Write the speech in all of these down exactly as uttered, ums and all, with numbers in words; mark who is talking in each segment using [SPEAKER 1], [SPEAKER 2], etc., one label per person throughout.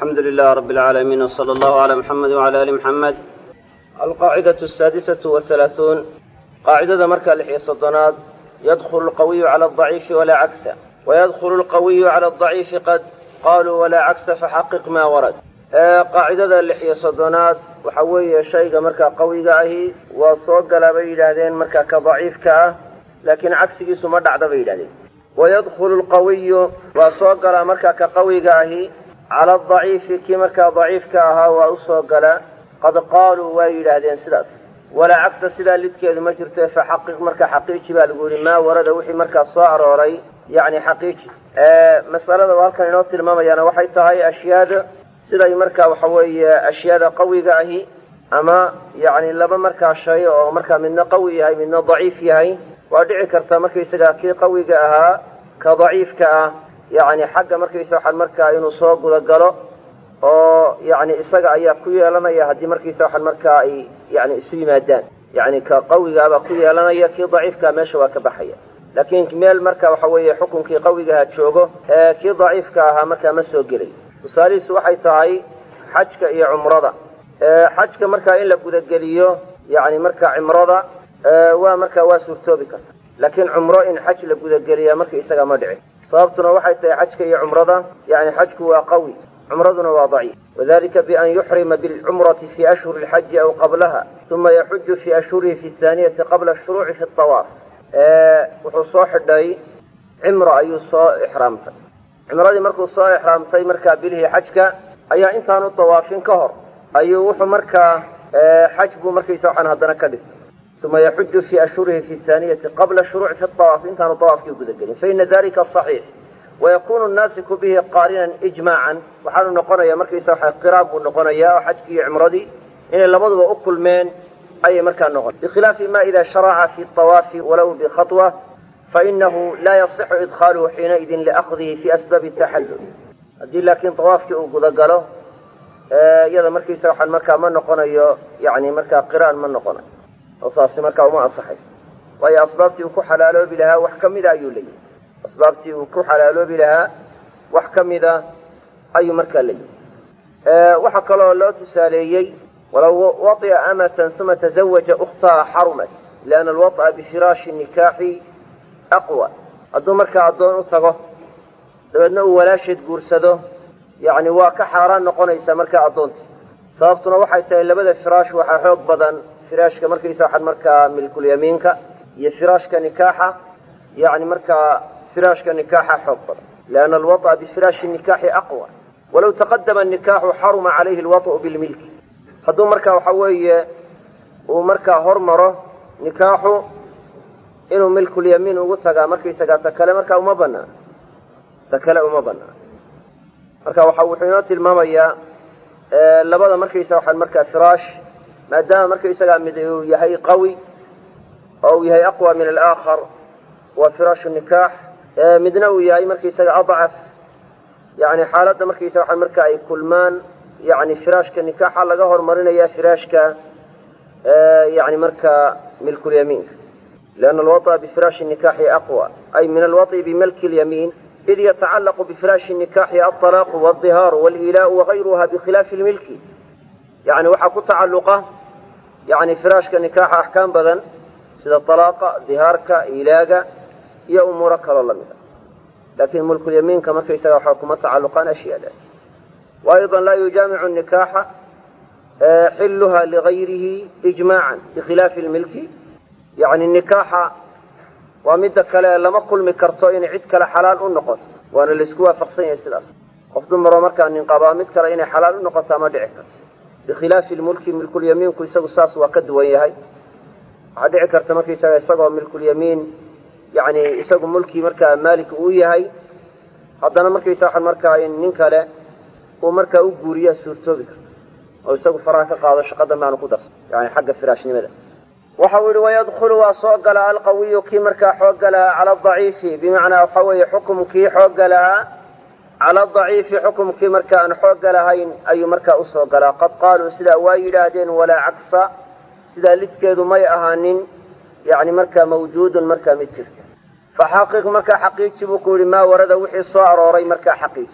[SPEAKER 1] الحمد لله رب العالمين وصلى الله على محمد وعلى آل محمد. القاعدة السادسة والثلاثون قاعدة مركة لحية الصدنات يدخل القوي على الضعيف ولا عكس، ويدخل القوي على الضعيف قد قالوا ولا عكس فحقق ما ورد. آه قاعدة لحية الصدنات وحوي شيء مركة قوي جاهي وصوق لبيدادين مركة كضعيف كا لكن عكس جسم مدع بيدادين. ويدخل القوي وصوق مركة كقوي جاهي على الضعيف كما كضعيف كاها وأصوغلا قد قالوا ويلهدين سداس ولا عكس سدا لدكيد ما جرته فحقق مركا حقيقي بالقول ما ورد وحي مركا صار وري يعني حقيقي آه مسألة والكن إنه تلمام يعني وحي تهاي أشياء سدا مركا وحوي أشياء قوي جاهي أما يعني لما مركا شيء أو مركا من قوي هاي من ضعيف هاي وأدعي كرتا مركا سدا كي قوي جاها كضعيف كا يعني حق مركيسا waxaan markaa inuu soo guda galo oo yani isaga ayaa ku yeelanaya hadii markiisa waxaan markaa ay yani isu yimaadaan yani ka qawiga aba ku yeelanaya ki dhaifka meesha waa ka baxaya laakiin meel markaa waxa weeye xukunkii qawiga ha joogo ee ki dhaifka aha markaa ma soo gelay tusaalihiisu waxay tahay xajka iyo umrada ee xajka markaa in la guda geliyo yani markaa umrada waa markaa waa suurtoobi karta laakiin umro in xaj la guda geliyo markaa isaga ma dhici صابتنا وحي حجك يا عمرضة يعني حجك قوي عمرضنا وضعيف وذلك بأن يحرم بالعمرة في أشهر الحج أو قبلها ثم يحج في أشهره في الثانية قبل الشروع في الطواف أه وحصاح الداي عمرة أي صاء إحرامته عمرة مركو صاء إحرامته مركا بله حجك أي إنسان الطوافين كهر أي وح مركا أه حجبه مركا يسوحن هذا كذب ثم يحج في أشهره في الثانية قبل الشروع في الطواف إن كان طواف يقول فإن ذلك الصحيح ويكون الناسك به قارنا إجماعا وحال نقول يا مركز قراب ونقول يا حجك عمردي إن لمضوا أكل من أي مكان نقول بخلاف ما إذا شرع في الطواف ولو بخطوة فإنه لا يصح إدخاله حينئذ لأخذه في أسباب التحلل أدي لكن طواف يقول قاله يا مركز المكان من نقول يعني مركز قران من نقول أصاصي مركا وما أصحيس وهي أسبابتي وكو حلالو بلها وحكم إذا يولي أسبابتي وكو حلالو بلها وحكم إذا أي مركا لي أه وحكى له الله تساليي ولو وطئ أمة ثم تزوج أختها حرمت لأن الوطأ بفراش النكاح أقوى أدو مركا أدون أتغو لو أنه ولا شد قرسده يعني واك حاران نقونيس مركا أدونتي صابتنا وحيتا إلا بدأ فراش وحاحوك بدن فراشك مركيسا حد مركا ملك اليمينك هي فراشك نكاحة يعني مركا فراشك نكاحة حب لأن الوطأ بفراش النكاح أقوى ولو تقدم النكاح حرم عليه الوطأ بالملك هدو مركا وحوي ومركا هرمره نكاحه إنه ملك اليمين وقتها مركيسا تكلا مركا وما بنا تكلا وما بنا مركا وحوي حينات المامية أه لبدا مركيسا وحد مركا فراش ما دام مركز يسقى يهي قوي أو يهي أقوى من الآخر وفراش النكاح مدنوي يهي مركز يسقى أضعف يعني حالات مركز يسقى مركز كلمان يعني فراش كالنكاح على جهر مرنا يا فراش ك يعني مركز ملك اليمين لأن الوطأ بفراش النكاح أقوى أي من الوطأ بملك اليمين إذ يتعلق بفراش النكاح الطلاق والظهار والإيلاء وغيرها بخلاف الملك يعني وحكو تعلقه يعني فراشك نكاح أحكام بدن سيدا الطلاق ظهارك إيلاقة يا أمورك الله منها لكن ملك اليمين كما كيسا حكومة تعلقان أشياء ذلك وأيضا لا يجامع النكاح حلها لغيره إجماعا بخلاف الملك يعني النكاح ومدك لما كل مكرتوين عدك لحلال النقط وأنا اللي سكوها فقصين يسلاس قفض مرة مركا أن انقضاء مدك لإن حلال النقط ما دعك بخلاف الملك ملك اليمين كل سو ساس وكد وياهي عاد عكرت مركي يسقوا ملك اليمين يعني يسقوا ملكي مركا مالك وياهي هذا مركي يساح المركا إن ننكله ومركا أجوريا سورتوبك أو يسقوا فراك قاضي شقد ما نقدس يعني حق فراش نمذا وحول ويدخل وصوق على القوي كي مركا حوق على الضعيف بمعنى حوي حكم كي حوق على الضعيف حكم كي مركا أن حوق لهين أي مركا أصوق لها قد قالوا سدا وايلادين ولا عكس سدا لتكيدوا ما يأهانين يعني مركا موجود مركا متشرك فحقيق مركا حقيقي بقول ما ورد وحي صار وري مركا حقيقي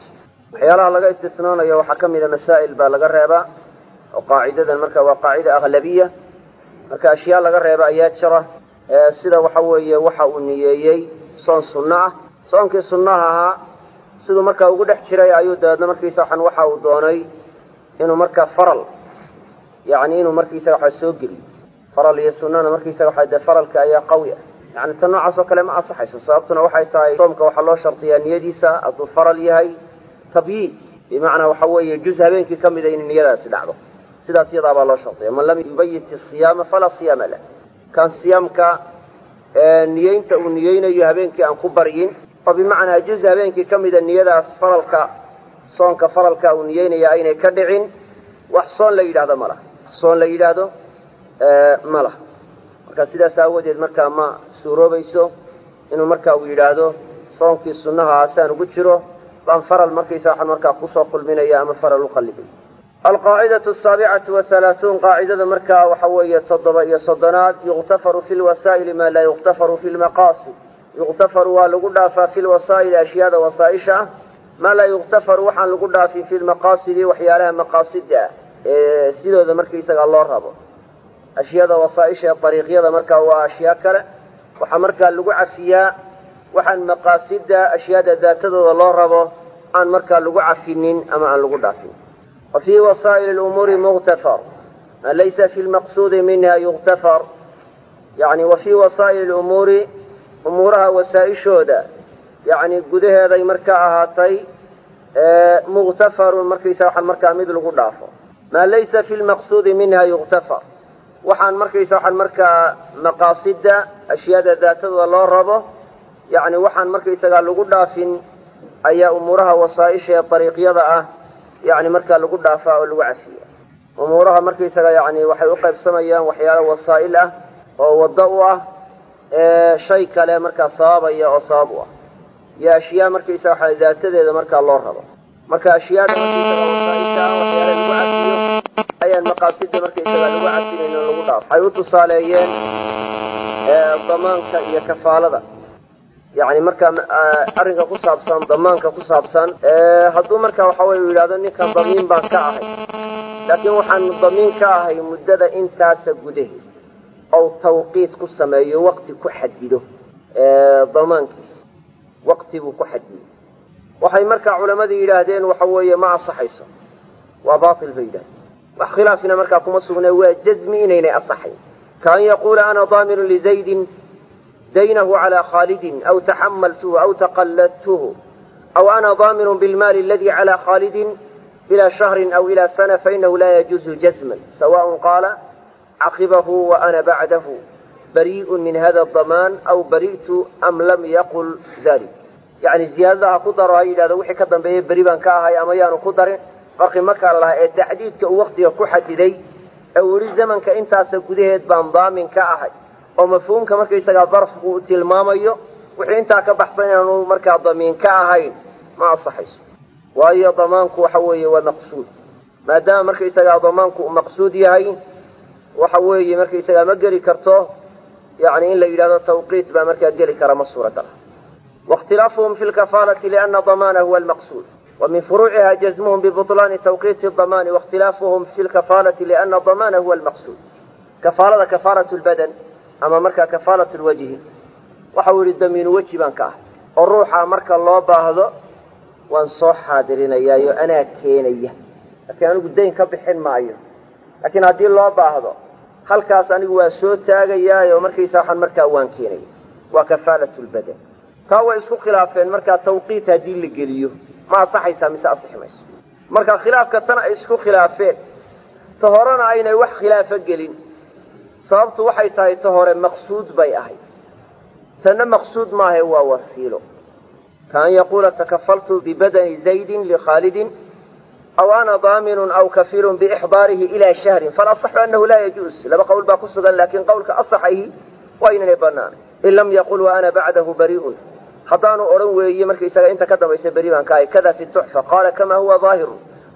[SPEAKER 1] waxyaalaha laga istisnoonayo waxaa ka mida masaa'il baa laga reebaa oo qaacidadan marka waa qaacida aglabiya marka ashyaa laga reeba ayaa jira sida waxa weeye waxa uu niyeeyey soon sunno ah soonkii sunnaha ahaa siduu markaa ugu dhex jiray ayuu dabeedna markiisa waxan waxa uu doonay inuu markaa faral yani inuu markiisaga waxa soo geliyo faral iyo sunnana markiisaga waxa de faralka ayaa qawi ah yani tan noocaas oo kale ma asaxayso sababtuna waxay tahay soomka waxaa loo shardiyaa niyadiisa hadduu faral yahay tabyiid bimacnaa waxa weeye juz habeenkii ka mida in niyadaasi dhacdo sidaas iyadaa baa loo shardiya man lam yubayit isiyaama falaa siyaama lah kan siyaamka niyeynta uu niyeynayo habeenkii aan ku baryin oo bimacnaa juz habeenkii ka mida niyadaas faralka soonka faralka uu niyeynaya aynay ka dhicin wax soon la yidhahdo ma laha soon la yidhaahdo ma laha marka sidaas aawadeed markaa ma suuroobayso inuu marka uu yidhaahdo soonkii sunnaha asaan ugu jiro baan faral markaysa waxaan markaa kusoo kulminaya ama faral u qallibay alqaacidatu asaabicatu wahalaahuun qaacidada markaa waxa weeye toddoba iyo soddonaad yuqtafaru fi lwasaa'ili maa laa yuqtafaru fi lmaqaasid yuqtafaru waa lagu dhaafaa fi lwasaa'ili ashyaada wasaaisha ah maa laa yuqtafaru waxaan lagu dhaafin fi lmaqaasidi waxyaalaha maqaasida ah ee sidooda markaysaga loo rabo ashyaada wasaaisha ee ariiqyada markaa waa ashyaa kale waxaa markaa lagu cafiyaa waxaan maqaasida ashyaada daatadooda loo rabo aan markaa lagu cafinin ama aan lagu dhaafin wa fii wasaa'ili lumuuri muktafar maa laysa fi lmaqsuudi minha yuktafar yani wa fii wasaa'ili lumuuri umuuraha wasaa-ishooda yani gudaheeday markaa ahaatay mukhtafarun markaysa waxaan markaa mid lagu dhaafo maa laysa fi lmaqsuudi minha yuktafar waxaan markaysa waxaan markaa maqaasida ashyaada daatadooda loo rabo yani waxaan markaysagaa lagu dhaafin ayaa umuuraha wasaaisha ee ariiqyada ah yani markaa lagu dhaafaa oo lagu cafiya umuuraha markaysaga yani waxay u qaybsamayaan waxyaala wasaa'il ah oo waddo u ah shay kale markaa sababaya oo sabab u ah iyo ashyaa markaysaga waxa daatadeeda markaa loo rabo marka ashyaada markaysaga wasaaisha ah waxyaala lagu cafiyo ayaan maqaasida markaysaga lagu cafinayn oo lagu dhaafo waxay u tusaaleeyeen damaanka iyo kafaalada yani markaa arrinka ku saabsan damaanka ku saabsan hadduu markaa waxa wey u yidhahdo ninkan damiin baan ka ahay laakiin waxaan damiin ka ahay muddada intaasa gudaheed ou tawqiit ku sameeyo waqti ku xadido damaankiisa waqti buu ku xadido waxay markaa culamadii yidhaahdeen waxa weeye ma asaxayso waa baatil bay yidhahdeen wax khilaafina markaa kuma sugne waa jazmi inaynay asaxayn kaan yaquula ana daaminu lizaydin daynahu calى khaalidin aw taxamaltuhu aw taqalladtuhu aw ana daaminu bilmaali aladi calى khaalidin ila shahrin aw ila sana fainahu laa yajuuzu jazman sawaء qaala caqibahu wa ana bacdahu bariiء min hada damaan aw bari'tu am lam yaqul dalik yani ziyaadada ha ku daro ha yidhahdo wixii ka dambeeyey beri baan ka ahay ama yaanu ku darin farqi markaa lahaa ee taxdiidka uu waqtiga ku xadiday ee uu yihi zamanka intaasa gudaheed baan daamin ka ahay oo mafhuumka markaysagaa darfku uu tilmaamayo wixii intaa ka baxsan inaanu markaa damiin ka ahayn ma asaxayso waayo damaanku waxa weeye waa maqsuud maadaama markaysagaa damaanku uu maqsuud yahay waxa weeye markaysagaa ma geli karto yani in la yidhahdo tawqiit baa markaa geli kara ma suuragal ah waاkhtilaafuhum fi lkafaalati liana damaana huwa almaqsuud ومن فروعها جزمهم ببطلان توقيت الضمان واختلافهم في الكفالة لأن الضمان هو المقصود كفالة كفالة البدن أما مركا كفالة الوجه وحول الدمين وجه بانكاه الروح مركا الله باهضه وانصح حاضرين إياه أنا كينيه لكن أنا قدين كبحين معي لكن هذه الله باهضه هل كاساني واسوت تاغياه ومركا يساحا مركا وان كينيه وكفالة البدن كاو اسكو خلافين مركا توقيت هذه اللي قليوه ma asaxaysaa mise asixi mayso marka khilaafka tan ay isku khilaafeen ta horena aynay wax khilaafa gelin sababtu waxay tahay ta hore maqsuud bay ahayd tanna maqsuud maaha waa wasiilo kaan yaquula takafaltu bibadani zaydin likhaalidin aw ana daaminun aw kafiilun biixdaarihi ila shahrin falasaxu annahu laa yajuuz laba qowl baa ku sugan laakiin qowlka asaxayhi waa inanay banaanay in lam yaqul wa ana bacdahu bari'un haddaanu odhan weeye markaysaga inta ka dambaysa beri baan ka ahay kada fi tuxfa qaala kama huwa ظaahiru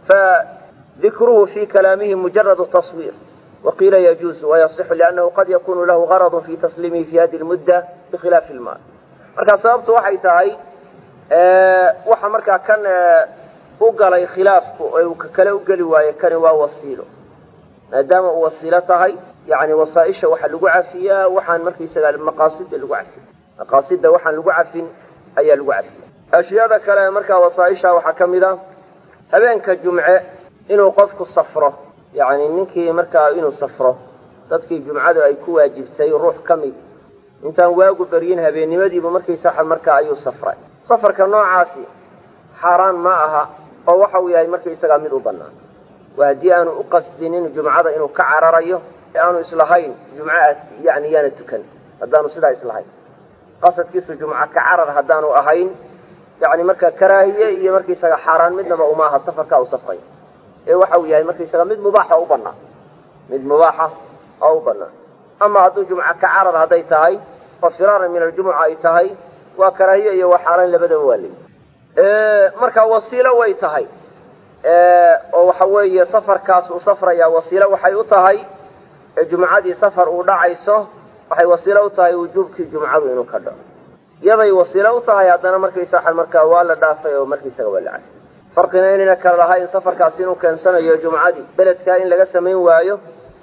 [SPEAKER 1] fadikruhu fi kalaamihi mujaradu taswiir waqiila yajuuzu wayasixu liannahu qad yakunu lahu garadu fi tasliimihi fi hadi lmudda bikhilaafi ilmaal markaa sababtu waxay tahay waxa markaa kan u galay khilaafku oo ka kale u gali waayo kani waa wasiilo maadaama uu wasiilo tahay yani wasaaisha waxa lagu cafiyaa waxaan markiisaga maqaasida lagu cafiyo maqaasida waxaan lagu cafin ayaa lagu cafiya ashiyada kale marka wasaaisha waxa kamida habeenka jumce inuu qofku safro yani ninkii marka inuu safro dadkii jumcada ay ku waajibtay ruux kamid intaan waagu bariin habeennimadiiba markiisa marka ayuu safray safarka noocaasi xaraan ma aha oo waxa uu yahay markiisaga mid u banaan waadii aanu u qasdinin jumcada inuu ka cararayo aanu islahayn jumcada yani yana tukan hadaanu sidaa islahayn qasadkiisu jumca ka carar hadaanu ahayn yani marka karaahiye iyo markiisaga xaraan midnaba uma aha safarka uu safray ee waxa uu yahay markiisaga mid mubaax u banaan mid mubaax oo u banaan ama hadduu jumca ka carar haday tahay oo firaar min aljumca ay tahay waa karaahiye iyo waa xaraan labadaba waa leeyahay ee marka wasiilo way tahay ee oo waxa weeye safarkaas uu safraya wasiilo waxay u tahay jumcadii safar uu dhacayso waxay wasiilo u tahay wujuubkii jumcadu inuu ka dhaco yaday wasiilo u tahay haddana markiisa xal marka waa la dhaafay oo markiisa waa la cafay farqina inayna kala lahayn safarkaas inuu keensanayo jumcadii beledka in laga samayn waayo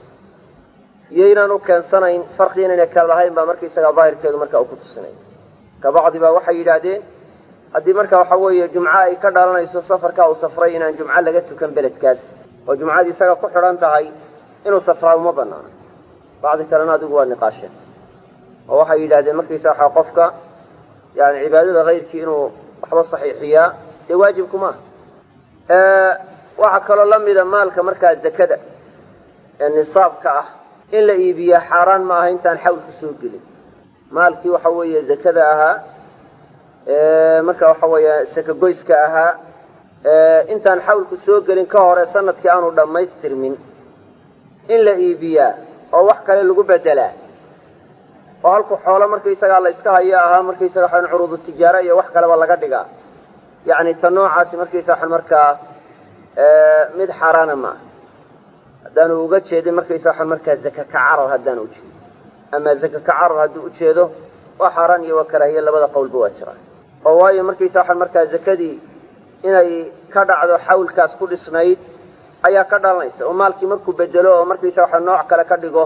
[SPEAKER 1] yeynaan u keensanayn farqi inayna kala lahayn baa markiisa daahirkeedu marka uu ku tusinay ka bacdi baa waxay yidhaahdeen haddii marka waxa weeye jumco ay ka dhalanayso safarka uu safray inaan jumco laga tukan beledkaas oo jumcadii isaga ku xidhan tahay inuu safraa uma banaano bacdi kalena adigu waa niqaasheen oo waxay yidhahdeen markiisa waxaa qofka yani cibaadada kayrkii inuu waxba saxiixiyaa dee waajibkuma waxaa kaloo lamida maalka markaa zakada ee nisaabka ah in la iibiya xaaraan ma aha intaan xawlku soo gelin maalkii waxa weeye zakada ahaa marka waxa weeye sakagoyska ahaa intaan xawlku soo gelin ka hore sanadkii aanu dhammaystirmin in la iibiyaa oo wax kale lagu bedelaa oo halku xoolo markaysagaa la iska hayo ahaa markaysaga waxaan curuudu tijaara iyo wax kaleba laga dhigaa yani ta noocaasi markaysa waxaan markaa mid xaaraana ma aha haddaanu uga jeedin markaysa waxaan markaa zaka ka carar haddaanu ujeedin ama zaka ka carar hadduu ujeedo waa xaaraan iyo waa karaahiye labada qowlba waa jiraan oo waayo markaysa waxaan markaa zakadii inay ka dhacdo xawlkaas ku dhisnayd ayaa ka dhalanaysa oo maalkii markuu bedelo oo markaysa waxa nooc kale ka dhigo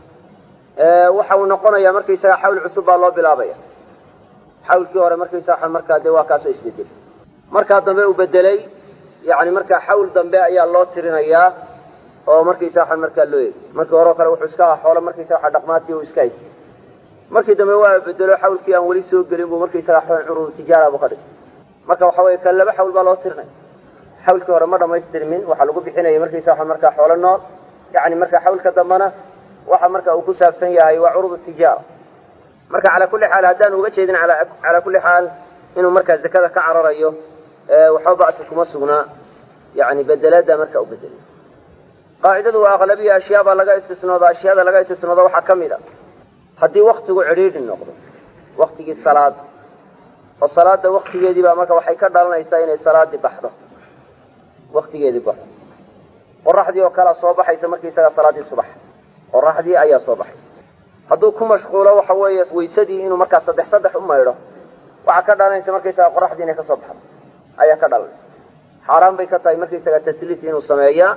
[SPEAKER 1] waxa uu noqonayaa markaysaga xawl cusub baa loo bilaabaya xawlkii hore markaysa waxa markaa dee waa kaasoo isbedel markaa dambe uu bedelay yani markaa xawl dambe ayaa loo tirinayaa oo markaysa waxa markaa loo eegi markii hore kale wuxuu iska ahaa xoolo markaysa waxa dhaqmaati uu iska haystay markii dambe waa bedelo xawlkii aan weli soo gelin buu markaysaga xoolo curuud tijaara buu ka dhigay marka waxa weeye kan laba xawl baa loo tirinaya xawlkii hore ma dhamaystirmin waxaa lagu bixinayay markaysa waxa markaa xoolo nool yani markaa xawlka dambana waxa marka uu ku saabsan yahay waa curuud tijaara marka ala kulli xaal haddaan uga jeedin ala ala kulli xaal inuu markaa zakada ka cararayo waxba bacsi kuma sugnaa yani bedelada marka uu bedelo qaacidadu waa aqlabiya ashyaa baa laga istisnooda ashyaada laga istisnooda waxaa ka mid a haddii waktigu cidhiidhi noqdo waktigii salaad oo salaada waktigeedii baa marka waxay ka dhalanaysaa inay salaadii baxdo waktigeedii baxdo qoraxdii oo kala soo baxaysa markiisaga salaadii subax qoraxdii ayaa soo baxaysa hadduu ku mashquulo waxa weeye waysadii inuu markaa saddex saddex u maydho waxaa ka dhalanaysa markaysaga qoraxdii inay kasoo baxdo ayaa ka dhalanaysa xaaraan bay ka tahay markaysaga tasliis inuu sameeyaa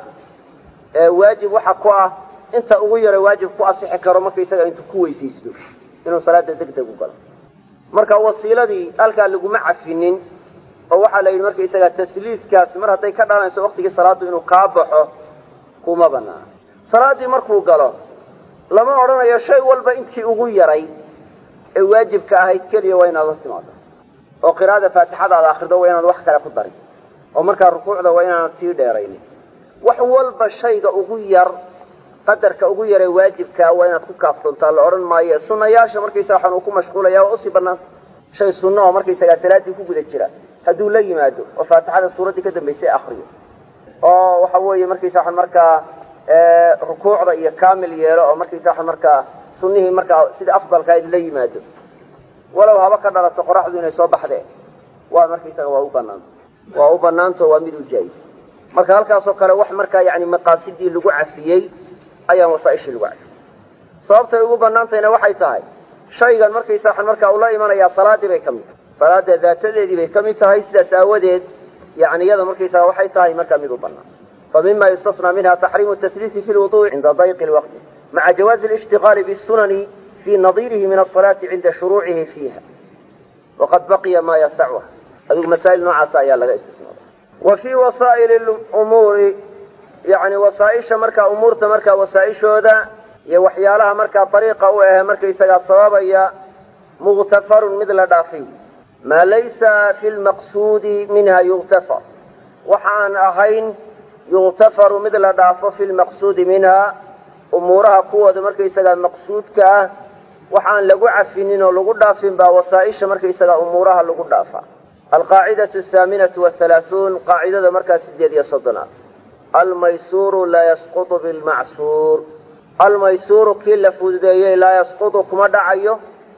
[SPEAKER 1] waajib waxa ku ah inta ugu yara waajib ku asixi karo markaysaga intuu ku weysaysto inuu salaada degdeg u galo marka wasiiladii halkaa laguma cafinin oo waxaa la yidhi markaysaga tasliiskaas mar hadday ka dhalanayso waktigii salaadu inuu kaa baxo kuma banaana salaadii markuu galo lama odhanayo shay walba intii ugu yaray ee waajibka ahayd keliya waa inaad la timaado oo qiraa'ada faatixada aad akhrido waa inaad wax kale ku darin oo markaa rukuucda waa inaanad sii dheeraynin wax walba shayga ugu yar qadarka ugu yaree waajibkaa waa inaad ku kaaftoontaa la odhan maayo sunnayaasha markaysa waxaan uu ku mashquulaya waa usii bannaan shay sunno oo markaysagaa salaaddii ku guda jira hadduu la yimaado oo faatixada suuraddii ka dambaysay akriyo oo waxa weeye markaysa waxaan markaa rukuucda iyo kaamil yeelo oo markaysa waxaan markaa sunnihii markaa sida afdalkayd la yimaado walow haba ka dhalato qoraxdu inay soo baxdeen waa markaysaga waa u banaanta waa u banaanto waa mid u jaayis marka halkaasoo kale wax markaa yani maqaasidii lagu cafiyey ayaan wasaaishii lagu cafiyey sababtay ugu banaantayna waxay tahay shaygan markaysa waxaan markaa ula imanayaa salaadii bay ka mid tahay salaada daatadeedii bay ka mid tahay sidaas aawadeed يعني يدا مركيسا وحي تاهي مركا ميدو بنا. فمما يستثنى منها تحريم التسليس في الوضوء عند ضيق الوقت مع جواز الاشتغال بالسنن في نظيره من الصلاة عند شروعه فيها، وقد بقي ما يسعها. هذه مسائل نوعا سايا لغا استثناء. وفي وسائل الأمور يعني وسائش مركا أمور تمركا وسائش هذا يوحيالها مركا طريقة وإها مركا يساقات صوابا مغتفر مثل دافي ما ليس في المقصود منها يغتفر وحان أهين يغتفر مثل دافة في المقصود منها أمورها قوة مركا يساقات مقصود كا وحان لقو عفنين ولقو دافين با وسائش مركا يساقات أمورها لقو دافا. القاعدة الثامنة والثلاثون قاعدة مركا سجد يصدنا الميسور لا يسقط بالمعسور. الميسور كل فوديه لا يسقط كما دعيه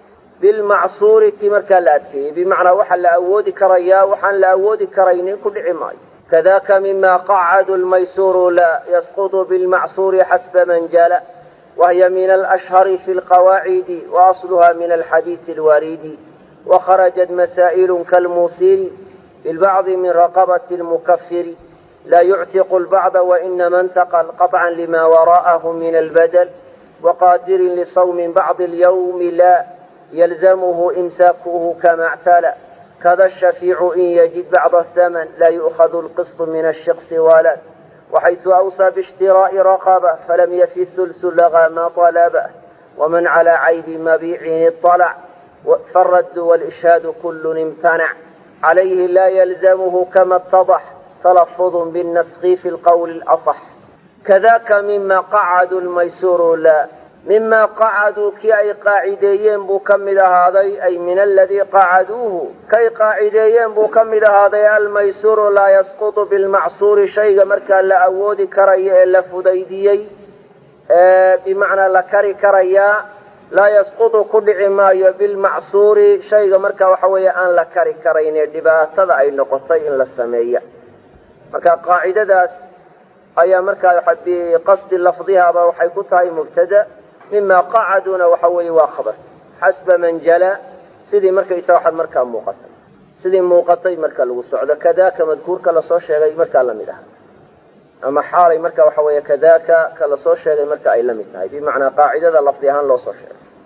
[SPEAKER 1] بالمعصور كمركا لا أدكي بمعنى وحن لا أودي كريا وحن لا أودي كرينين كل عماي. كذاك مما قعد الميسور لا يسقط بالمعصور حسب من جال وهي من الأشهر في القواعد وأصلها من الحديث الوارد. وخرجت مسائل كالموصير بالبعض من رقبة المكفر لا يعتق البعض وإنما انتقل قطعا لما وراءه من البدل وقادر لصوم بعض اليوم لا يلزمه إمساكه كما اعتلى. كذا الشفيع إن يجد بعض الثمن لا يؤخذ القسط من الشخص ولا وحيث أوصى باشتراء رقبة فلم يفي الثلث لغى ما طلبه. ومن على عيب مبيع اطلع فالرد والإشهاد كل امتنع عليه لا يلزمه كما اتضح تلفظ بالنسخ في القول الأصح. كذاك مما قعد الميسور لا مما قعدوا كي أي قاعدين بكمل هذا أي من الذي قعدوه كي قاعدين بكمل هذا الميسور لا يسقط بالمعصور شيء مركا لا أود كري إلا فديدي آه بمعنى لكري كريا لا يسقط كل عماية بالمعصور شيء مركا وحوية أن لكري كرين دبا تضع النقطين للسمية. مركا قاعدة داس أي مركا يحب قصد لفظها وحي كتاي مبتدأ مما قعدون وحوي وخبر حسب من جلى سيدي مركا يساوحد مركا موقتا سيدي موقتي مركا الوسعودة كذاك مذكور كلا صوشي مركا لمدها أما حالي مركا وحوي كذاك كلا صوشي مركا أي لمدها بمعنى قاعدة لفظها لو صوشي.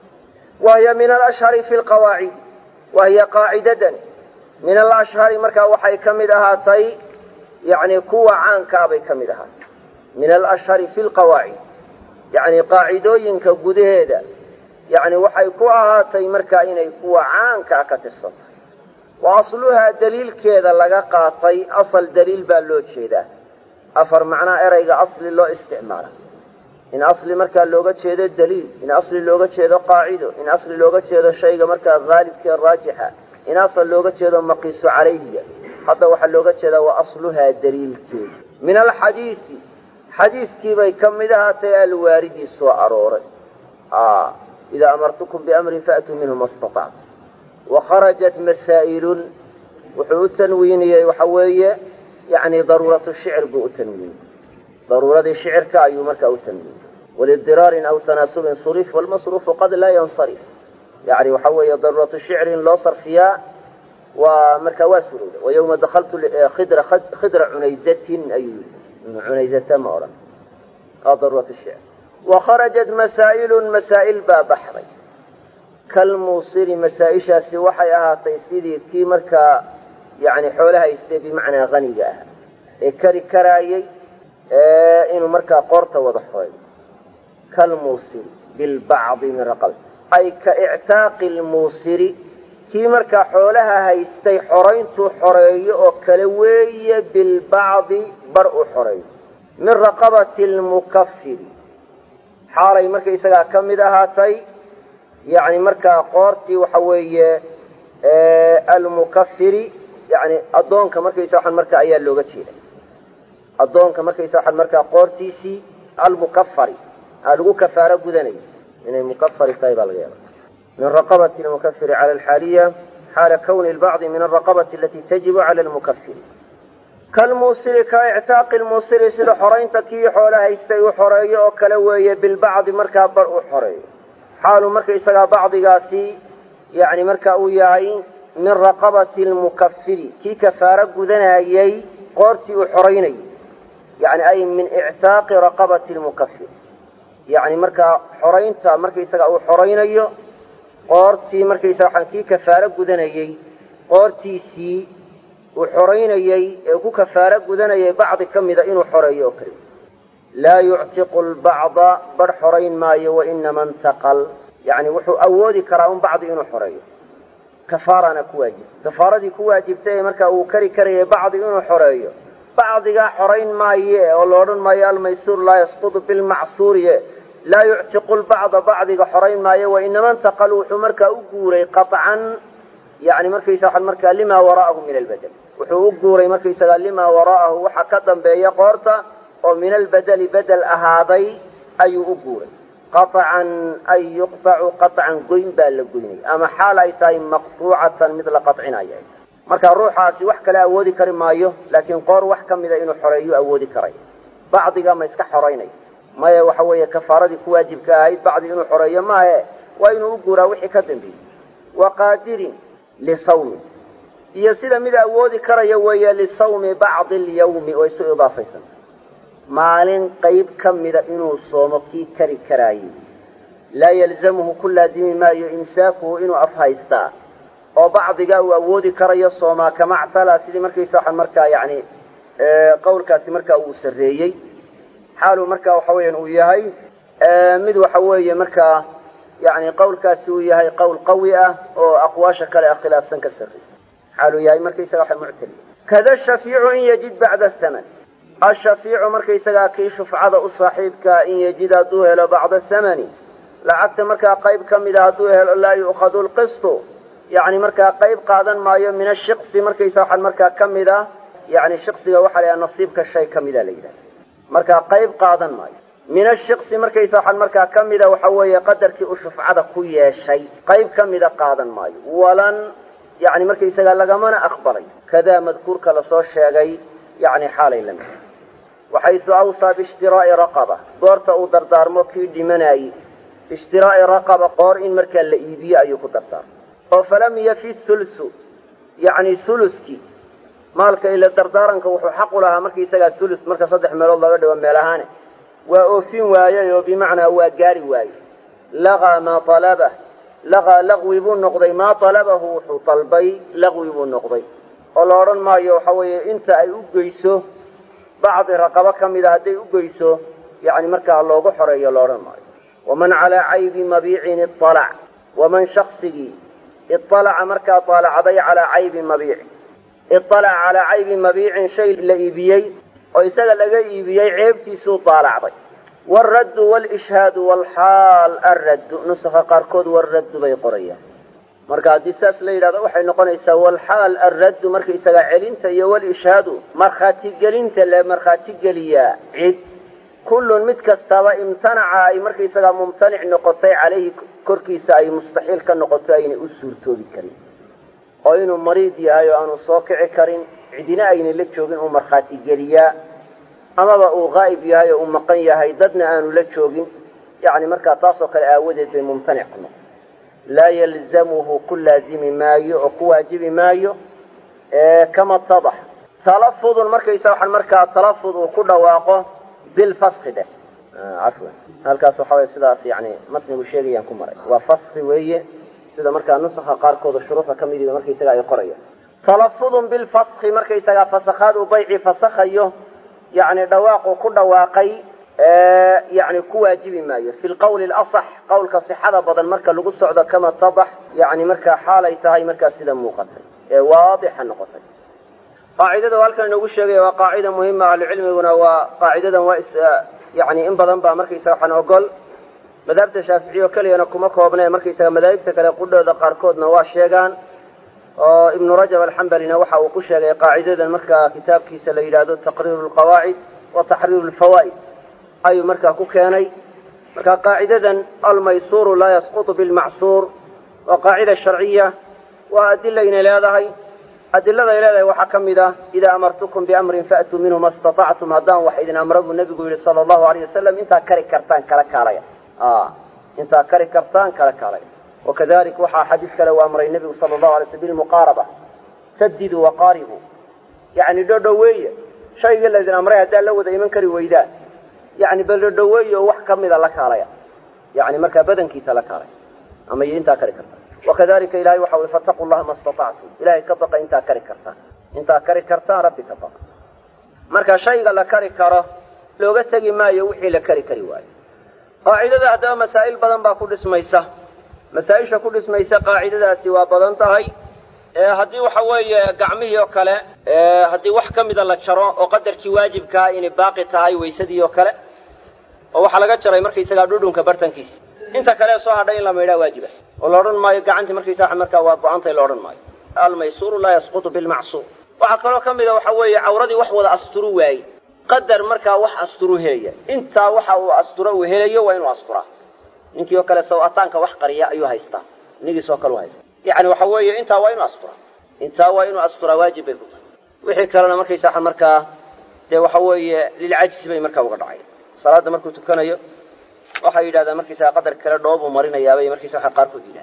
[SPEAKER 1] وهي من الأشهر في القواعد وهي قاعدة من الأشهر مركا وحي كمدها تي يعني قوة عن كابي كمدها من الأشهر في القواعد يعني قاعدوين كجوده هذا يعني وحي قوة تي مركا إني قوة عن كاكتسط وأصلها دليل كذا لقى قاطي أصل دليل باللوتش هذا أفر معناه إريق أصل الله استعماله إن أصل مركا اللغة هذا الدليل إن أصل اللغة هذا قاعده إن أصل اللغة هذا الشيء مركا غالب كالراجحة إن أصل اللغة هذا مقيس عليه حتى وحل اللغة هذا وأصلها دليل كذا من الحديث حديث كيف يكملها تي الوارد سوى أروري آه إذا أمرتكم بأمر فأتوا منه ما استطعت. وخرجت مسائل وحو تنوينية وحوية يعني ضرورة الشعر بو تنوين ضرورة الشعر كأي مركا أو تنوين وللضرار أو تناسب صرف والمصروف قد لا ينصرف يعني وحوية ضرورة الشعر لا صرفيا ومركا واسرود. ويوم دخلت خدر خدر عنيزة أي عنيزة مورا ضرورة الشعر. وخرجت مسائل مسائل با بحري كالموصير مسائشها سوحيها تيسيدي كي مركا يعني حولها يستي بمعنى غنيها كري كرايي اه إنه مركا قرطة وضحوي كالموصير بالبعض من رقل أي كاعتاق الموصير كي مركا حولها هيستي حرين تو حرية وكلوية بالبعض برء حرية من رقبة المكفر حالي مركا يساقا كمدها هاتي يعني مركا قورتي وحوية آه المكفر يعني أدونك مركا يساقا مركا أيال لوغة شيئا أدونك مركا يساقا مركا قورتي سي المكفر ألغو كفارة قدني من المكفر طيب الغير من رقبة المكفر على الحالية حال كون البعض من الرقبة التي تجب على المكفر كالموصل كاعتاق الموصل سيد حرين تكي حولها يستيو حرية وكلوية بالبعض مركا برء حرية حال مركا يساقا بعض قاسي يعني مركا وياهي min raqabati lmukafiri kii kafaaro gudanayey qoortii uu xoraynayay yani ay min ictaaqi raqabati lmukafir yani markaa xoraynta markaysaga uu xoraynayo qoortii markaysaga kii kafaaro gudanayey qoortiisii uu xoraynayey ee ku kafaaro gudanayay bacdi ka mida inuu xoreeyo oo kale laa yuctiqu lbacda bar xorayn maayo wainama intaqal yani wuxuu awoodi karaa un bacdi inuu xoreeyo kafaarana ku waajibta kafaaradii ku waajibtay ee markaa uu kari karayay bacdi inuu xoreeyo bacdigaa xorayn maaye oo la odhan maayo almaysuur laa yasqudu bilmacsuuriye laa yuctiqu lbacda bacdiga xorayn maayo wainama intaqal wuxuu markaa u guuray qaطcan yani markaysaga markaa limaa wara'ahu min albadel wuxuu u guuray markaysaga limaa wara'ahu waxa ka dambeeya qoorta oo min albedeli bedel ahaaday ayuu u guuray qaطcan ay yuqطacu qaطcan goyn baa la goynaya ama xaal ay tahay maqطuucatan mid la qaطcinaya marka ruuxaasi wax kale awoodi kari maayo laakiin qoor wax ka mida inuu xoreeyo awoodi karay bacdiga ma iska xoraynay maya waxa weeye kafaaradii ku waajibka ahayd bacdi inuu xoreeyo maahe waa inuu u guuraa wixii ka dambeeyey waqaadirin lisawmi iyo sida mid awoodi karaya weeye lisawmi bacdi alyawmi oo isu idaafaysan maalin qayb ka mida inuu soomo kii kari karaayey laa yalzamuhu ku laazimi maayo imsaakuhu inuu afhaystaa oo bacdigaa uu awoodi karayo soomaa kamactala sidii markaysa waxaan markaa yani qawlkaasi markaa uu sarreeyey xaaluu markaa waxa weeyaan uu yahay mid waxa weeye markaa yani qawlkaasi uu yahay qowl qawi ah oo aqwaasha kale ah khilaafsan ka sarreey xaaluu yahay markaysaga waxa muctali kada shafiicu in yajid bacda thaman ashafiicu markaysagaa kii shufcada u saaxiibkaa in yajid hadduu helo bacda thamani lacagta markaa qayb ka mida hadduu helo laa yu'khadu lqistu yani markaa qayb qaadan maayo min ashiksi markaysa waxaan markaa ka mid ah yani shiksiga waxaa la yidhaha nasiibka shay ka mida la yidhahda markaa qayb qaadan maayo min ashiksi markaysa waxaan markaa ka mida waxa weeye qadarkii uu shufcada ku yeeshay qayb ka mida qaadan maayo walan yani markaysaga lagamana aqbalay kadaa madkuurka lasoo sheegay yani xaalay la mid waxaysu awsaa biishtiraa'i raqaba goorta uu dardaarmo kii dhimanayey biishtiraa'i raqaba qoor in markaa la iibiyo ayuu ku dardaarmo oo falam yafi thulthu yani thuluskii maalka ila dardaaranka wuxuu xaq u lahaa markaisagaa thulus marka saddex meelood laga dhigo meel ahaane waa oofin waayey oo bimacnaa waa gaari waayey lagaa maa alabah lagaa laqwi buu noqday maa talabahu wuxuu dalbay laqwi buu noqday oo la odhan maayo waxa weeye inta ay u geyso bacdi raqabo ka mida hadday u geyso yani markaa loogu xoreeyo la odhan maayo waman calaa caybi mabiicin ialac waman shaksigii ialaca markaa aalacday calaa caybi mabiicin ialaca calaa caybi mabiicin shay la iibiyey oo isaga laga iibiyey ceebtiisuu daalacday wاraddu wاlishhaadu wاlxaal alraddu nusakha qaarkood waraddu bay qorayaan marka haddii saas la yidhahdo waxay noqonaysaa wlxaal alraddu markaysaga celinta iyo wlishhaadu markhaatigelinta la markhaatigeliyaa cid kullun mid kastaba imtanaca ay markaysagaa mumtanic noqotay calayhi korkiisa ay mustaxiil ka noqoto aynay u suurtoobi karin oo inuu mariid yahay oo aanu soo kici karin cidina aynay la joogin uu markhaatigeliyaa amaba uu qaa'ib yahay oo uu maqan yahay dadna aanu la joogin yani markaa taasoo kale aawadeed bay mumtanic ku noqon laa yalzamuhu ku laazimi maayo oo ku waajibi maayo kama tadax talafudun markaysa waxaan markaa talafud uu ku dhawaaqo bilfaski dheh cafwan halkaas waxa way sidaas yani matnigu sheegayaan ku maray waa faski weeye sida markaa nusakha qaarkooda shuruuxa ka midiba markaysaga ay qorayaan talafudun bilfaski markaysagaa fasakhaad uu bayci fasakhayo yani dhawaaqu ku dhawaaqay yani ku waajibi maayo fi lqawli alasax qawlka sixada badan marka lagu socdo kama tadax yani markaa xaalay tahay markaa sida muuqatay ee waadixa noqotay qaacidada halkan inoogu sheegaya waa qaacida muhima ahlucilmiguna waa qaacidadan waa is yani in badan baa markaysaga waxaan ogol madhabta shaaficiya oo keliyana kuma koobnee markaysaga madaahibta kale qudhooda qaarkoodna waa sheegaan oo ibnu rajab alxambalina waxa uu ku sheegay qaacidadan markaa kitaabkiisa la yidhaahdo taqriiru lqawaacid wa taxriiru lfawaa'id ayuu markaa ku keenay marka qaacidadan almaysuuru laa yasqutu bilmacsuur waa qaacida sharciya waa adilayna leedahay adiladay leedahay waxaa ka mid ah idaa amartukum biamrin faatuu minhu ma istatactum haddaan wax idin amra buu nebigu yidhi sala allahu alayh wasalam intaa kari kartaan kala kaalaya intaa kari kartaan kala kaalaya وكذلك وحى حديث كلا أمر النبي صلى الله عليه وسلم بالمقاربة سددوا وقاربوا يعني دودوية شيء الذي أمره هذا لو ذا يمكن ويدا يعني بلدوية وحكم إذا لك عليها يعني مركب بدن كيس لك عليها أما أنت كركرت وكذلك إلهي وحول فاتقوا الله ما استطعتم إلهي كبق أنت كركرت أنت كركرت ربي كبق مركب شيء لا كركره لو قلت ما يوحي لكركري واي قاعدة هذا مسائل بدن باكل اسميسه مسائل كل اسميسه قاعدة سوى بدن تهي haddii waxa weeye gacmihii oo kale haddii wax ka mida la jaro oo qadarkii waajibka inay baaqi tahay weysadii oo kale oo waxa laga jaray markii isaga dhudhunka bartankiisa inta kale soo hadhay in la meedha waajiba oo la oran maayo gacantii markii sax marka waa go'aantay la oran maayo al maysuru la yasqutu bil ma'sur waxa kale oo kamida waxa weeye awradii wax wada asturu waay qadar marka wax asturu heeya inta waxa uu asturu u helayo waa inuu astura ninkii oo kale soo ataanka wax qariya ayuu haystaa nigi soo kale haysta يعني وحوي أنت وين أسطرة أنت وين أسطرة واجب يكون وحي كلنا مركي ساح مركا ده وحوي للعجز بين مركا وقطعي صلاة مركو تكنيو وحي هذا مركي ساح قدر كلا دوب ومرينا يا بي مركي ساح قاركو دينا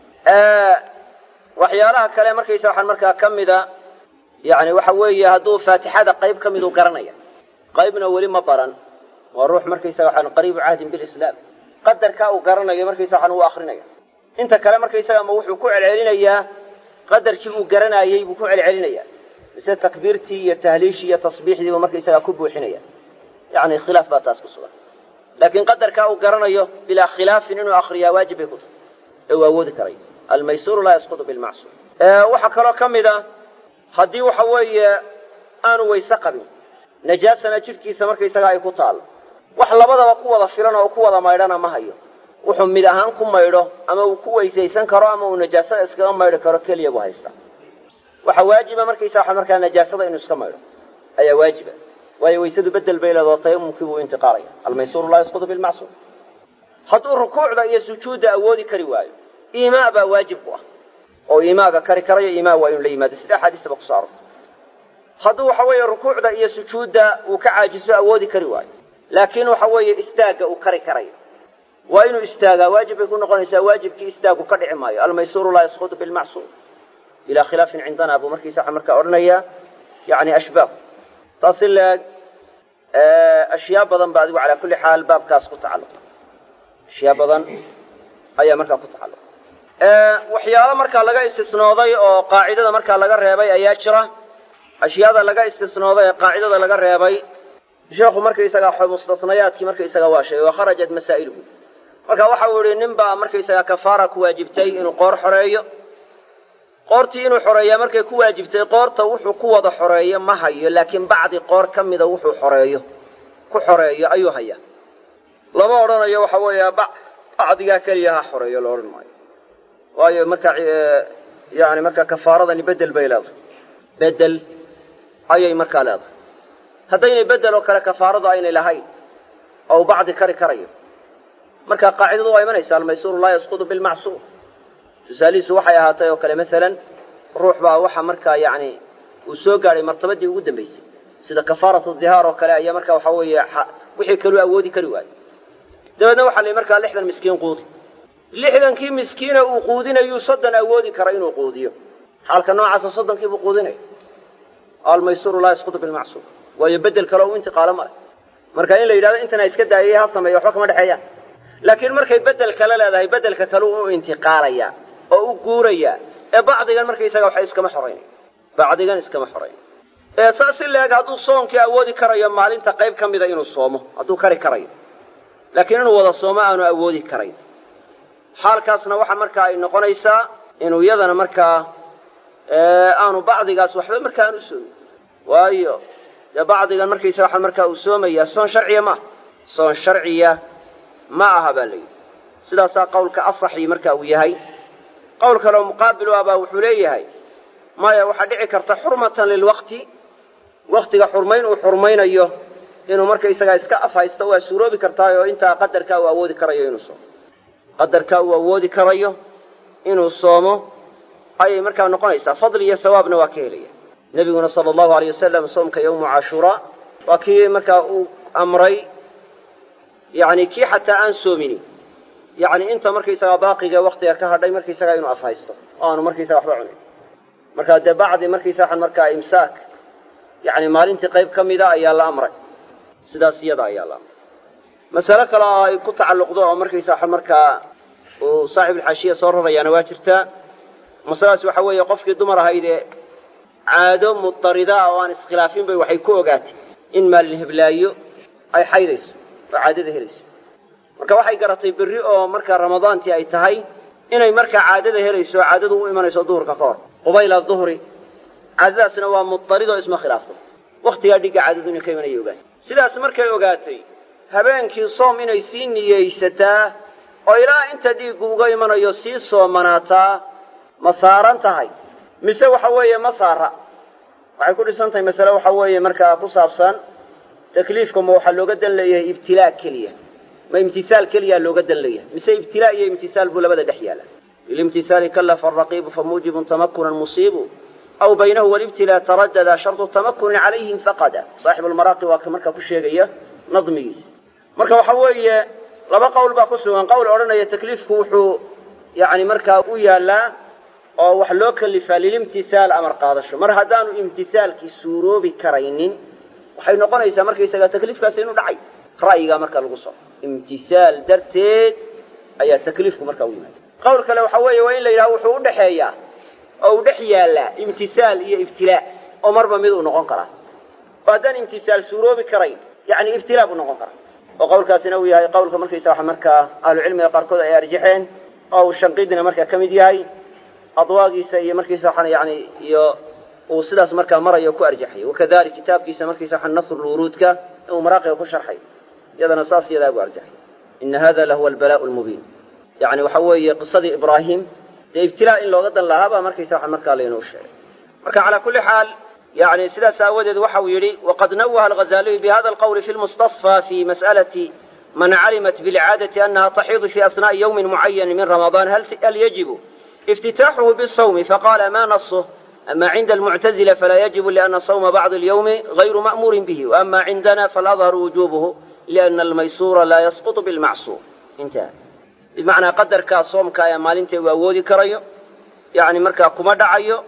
[SPEAKER 1] آه وحيالها كلام مركي ساح مركا كم ذا يعني وحوي هدو فاتحة هذا قريب كم ذو قرنيا قريب من أول ما برن والروح مركي ساح قريب عهد بالإسلام قدر كاو قرنيا مركي ساح هو آخرنيا انت كلام markay isaga ma wuxuu ku celcelinaya qadarkii uu garanayay buu ku celcelinaya sida takbiirtii iyo tahliishii iyo tasbiixdii buu markay isaga ku buuxinaya yaani khilaaf baa taas ku sugan laakiin qadarka uu garanayo bila khilaaf inuu akhriya waajib ku tahay oo awood karay al maysur la yasqutu bil ma'sur ee waxa kale kamida hadii waxa weeye aanu weysa qabin najaasana jirkiisa markay isaga ay ku taal wax labadaba ku wada filan oo ku wada maydhana ma hayo wuxuu mid ahaan ku maydho ama uu ku weysaysan karo ama uu najaasada iskaga maydho karo kaliya buu haysta waxa waajiba markii saaxa markaa najaasada inuu iska maydho ayaa waajiba waayo weysadu bedel bay leedahay tayammumkii uu intiqaalaya al-maysur la yasqutu bil ma'sur haduu rukuucda iyo sujuuda awoodi kari waayo iimaa baa waajib ku ah oo iimaaga kari karayo iimaa waa inuu la yimaado sida xadiisba ku saaro haduu waxa weeye rukuucda iyo sujuuda uu ka caajiso awoodi kari waayo laakiin waxa weeye istaaga uu kari karayo وإنه استاغا واجب يكون قرنسا واجب كي استاغو كدعي مايو الميسور لا يسقط بالمعصور إلى خلاف عندنا أبو مركي ساحة مركا أرنيا يعني أشباب تصل أشياء بضن بعد وعلى كل حال باب كاس قط علق أشياء بضن أي مركا قط علق وحيالا مركا لغا استثناضي أو قاعدة مركا لغا ريبي أياشرة أشياء لغا استثناضي قاعدة لغا ريبي شيخ مركي ساقا مستثنيات كي مركي ساقا واشي وخرجت مسائله marka waxa uu yiri ninba markay isaga kafaara ku waajibtay inuu qoor xoreeyo qoortii inuu xoreeyo markay ku waajibtay qoorta wuxuu ku wada xoreeyo ma hayo laakiin bacdi qoor kamida wuxuu xoreeyo ku xoreeyo ayuu haya lama oranayo waxa weeye bacdiga kaliya ha xoreeyo loo oran maayo waayo marka yaani marka kafaaradani bedel bay leedahay bedel ayay marka leedahay hadayna bedel oo kale kafaarada ayna lahayn oo bacdi kari karayo marka qaacidadu waa imanaysa al-maysur la yasqutu bil ma'sur tusaalisu waxay ahaatay oo kale midalan ruux baa waxa marka yaani uu soo gaaray martabadii ugu dambeysay sida kafaaratu dhihaar oo kale ayaa marka waxa weeye wixii kale awoodi kari waay dabadna waxa la marka lixdan miskiin quudi lixdan kii miskiina uu quudinayo soddon awoodi kara inuu quudiyo halka noocaas soddon kii buu quudinay al-maysur la yasqutu bil ma'sur waayo bedel kale uu intiqaala ma marka in la yiraahdo intana iska daayay ha sameeyo waxba kama dhaxeeya laakiin markay bedel kale leedahay bedelka kale uu intiqaalaya oo uu guuraya ee bacdigan markay isaga waxa iska ma xoreeyay bacdigan iska ma xoreeyay ee saasi leeg haduu soonkii awoodi karayo maalinta qayb kamida inuu soomo haduu kari karayo laakiin inuu wada soomo aanu awoodi karayn xaalkaasna waxa marka ay noqonaysaa inuu yadana marka ee aanu bacdigaas waxba marka aanu soomo waayo ya bacdigan markay isaga waxa marka uu soomaya soon sharciya ma soon sharciya ما أهبلي سلا سا قولك أصحي مركا وياهي قولك لو مقابل أبا وحليهي ما يوحدعك ارت حرمة للوقت وقتك حرمين وحرمين أيه إنه مركا يسقى إسكافا يستوى سورو بكرتايو إنت قدر كاو أودي كريو إنه صوم قدر كاو أودي كريو إنه صومه أي مركا نقنيسا فضلي ثواب نواكيلي نبينا صلى الله عليه وسلم صومك يوم عاشوراء وكي مركا أمري يعني كي حتى أن سومني yacni inta markaysagaa baaqiga waktiga ka hadhay markaysagaa inuu afhaysto oo aanu markaysaga waxba cunin markaa dee bacdi markaysaa markaa imsaak yacni maalintii qayb ka mida ayaa la amray sidaas iyada ayaa la amray masale kale oo ay ku tacalluqdo oo markaysaa markaa uu saaxibulxaashiya soo rarayaana waa jirtaa masaladaas waxa weeye qofkii dumar ahaydee caado mudarida oo aan iskhilaafin bay waxay ku ogaatay in maalin heblaayo ay xaydayso oo caadada helayso marka waxay garatay berri oo markaa ramadaantii ay tahay inay markaa caadada helayso oo caadadu u imanayso duhurka ka hor qubayla duhri caadadaasna waa mudarid oo isma khilaafto waktigaa dhigga caadadu inay ka imanaya ogaatay sidaas markay ogaatay habeenkii soom inay sii niyeysataa oo ilaa inta dhiiggu uga imanayo sii soomanaataa ma saaran tahay mise waxa weeye ma saara waxay ku dhisan tahay masale waxa weeye markaa ku saabsan takliifka ma waxaa looga dan leeyahay ibtilaa keliya ma imtihaal keliya looga dan leeyahay mise ibtilaa iyo imtihaal buu labada dhex yaala lilimtihaali kallafa araqiibu famuujibun tamakunan musiibu aw baynahu walibtilaa taradada shardu tamakunin calayhim faqada saaxibu lmaraaqi waa ka markaa ku sheegaya nadmigiisa marka waxa weeye laba qowl baa ku sugan qowl odhanaya takliifku wuxuu yani markaa u yaalaa oo wax loo kalifaa lilimtihaal amar qaadasho mar haddaanu imtihaalkii suuroobi karaynin waxay noqonaysaa markaysaga takliifkaasi inuu dhacay ra'yigaa marka lagu soo imtihaal darteed ayaa takliifku markaa u yimaada qowl kale waxa weeye waa in la yidhaha wuxuu udhexeeyaa oo u dhex yaallaa imtihaal iyo ibtilaa oo marba mid uu noqon karaa oo haddaan imtihaal suuroobi karayn yani ibtilaa buu noqon karaa oo qowlkaasina uu yahay qowlka markaysa waxa markaa ahlucilmiga qaarkood ay arjaxeen oo uu shanqiidina markaa ka mid yahay adwaagiisa iyo markiisa waxaan yani iyo uu sidaas markaa marayo ku arjaxay wakadalik kitaabkiisa markiisa waxaan nasrulwuruudka uu maraaqiga ku sharxay iyadana saas iyadaa gu arjaxay ina hada lahuwa albalaa'u lmubiin yani waxa weeye qisadii ibraahim dee ibtilaa in looga dan lahaabaa markaysa waxaan markaa laynoo sheegay marka calaa kulli xaal yani sidaas aawadeed waxa uu yidhi waqad nawaha alghazaliyu bihada alqawli fi lmustasfى fi mas'alati man calimat bilcaadati anaha taxiidu fi asna'i yawmin mucayan min ramadaan hal yajibu افتتاحه بالصوم فقال ما نصه أما عند المعتزلة فلا يجب لأن صوم بعض اليوم غير مأمور به وأما عندنا فالأظهر وجوبه لأن الميسور لا يسقط بالمعصور انتهى بمعنى قدر كا صوم كايا مالنتي وأودي كريو يعني مركا كما دعيو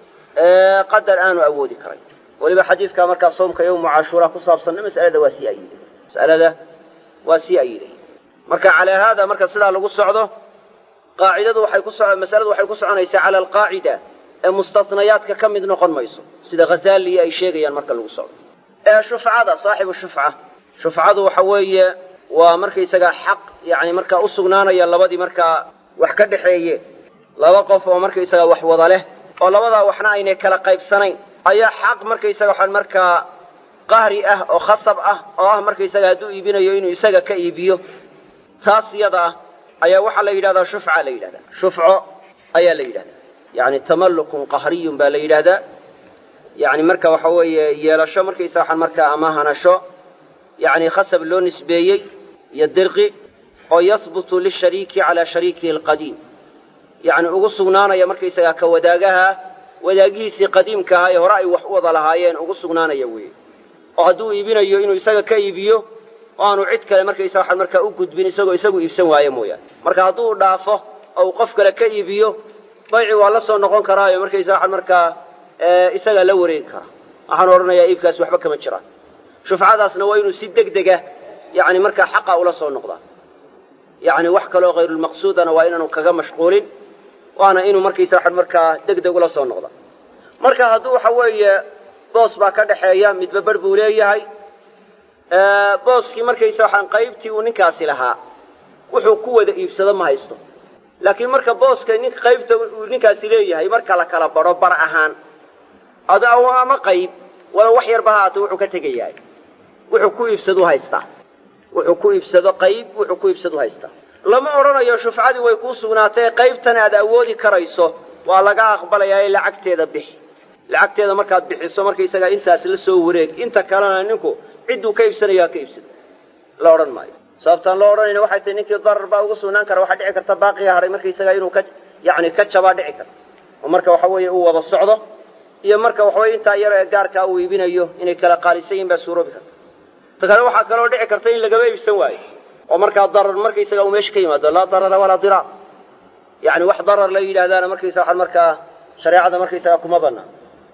[SPEAKER 1] اه قدر آن وأودي كريو ولما حديث كا مركا صوم كيوم عاشوراء كصاب صنع مسألة واسية أيدي مسألة واسية أيدي مركا على هذا مركا صلاة لغو الصعده qaacidadu waxay ku soo mas'aladu waxay ku soconaysaa cala alqaacida ee mustatnayaadka ka mid noqon mayso sida ghazali ay sheegayaan marka lagu socdo ee shufcada saaxibu shufca shufcadu waxa weeye waa markaysaga xaq yani markaa u sugnaanaya labadii markaa wax ka dhaxeeye laba qof oo markaysaga wax wada leh oo labadaa waxna aynay kala qaybsanayn ayaa xaq markaysaga waxaan markaa qahri ah oo khasab ah oo ah markaysaga hadduu iibinayo inuu isaga ka iibiyo taas iyada ah ayaa waxaa la yidhahdaa shufca la yidhahdaa shufco ayaa la yidhahdaa yani tamallukun qahriyun baa la yidhahdaa yani marka waxa weeye yeelasho markaysa waxaan markaa ama hanasho yani khasab loo nisbeeyey iyo dirqi oo yahbutu lishariiki calaa shariikihi alqadiim yani ugu sugnaanaya markaysagaa ka wadaagaha wadaagihiisii qadiimka ahaa ee hore ay wax u wada lahaayeen ugu sugnaanaya weeye oo hadduu iibinayo inuu isaga ka iibiyo oo aanu cid kale markaysa waxaan markaa u gudbin isagoo isagu iibsan waayo mooyaane marka hadduu dhaafo oo uu qof kale ka iibiyo bayci waa la soo noqon karaayo markaysa waxaan markaa isagaa la wareegi karaa waxaan odhanayaa iibkaasi waxba kama jiraan shufcadaasna waa inuu si deg dega yani markaa xaqa ula soo noqdaa yani wax kaloo hayrulmaqsuudana waa inaanu kaga mashquulin waana inuu markaysa waxaan markaa deg deg ula soo noqdaa marka hadduu waxa weeye boos baa ka dhaxeeya midba bar buu leeyahay booskii markaysa waxaan qaybtii uu ninkaasi lahaa wuxuu ku wada iibsado ma haysto laakiin marka booska nin qaybta uu ninkaasi leeyahay marka la kala baro bar ahaan ada ama qayb wala wax yarba haata wuxuu ka tegayaa wuxuu ku iibsado haystaa wuxuu ku iibsado qayb wuxuu ku iibsado haystaa lama oranayo shufcadii way ku sugnaatay qaybtan aad awoodi karayso waa laga aqbalayaa lacagteeda bixi lacagteeda markaad bixiso markaysaga intaas la soo wareeg inta kalena ninku ciduu ka iibsanayaa ka iibsado la odhan maayo sababtaan loo odhanayna waxay tahay ninkii darar baa uga sugnaan kara waxaa dhici karta baaqiga haray markaysaga inuu ka yani ka jabaa dhici karta oo marka waxa weeye uu wada socdo iyo marka waxa weeye intaa yar ee gaarkaa uu iibinayo inay kala qaalisan yihiin baa suuroobi karta ta kale waxaa kaloo dhici karta in lagaba iibsan waayo oo markaa darar markaysaga uu meesha ka yimaado laa darara walaa diraar yani wax darar la yidhaahdaana markaysaga waxaan markaa shareecada markaysaga kuma bannaan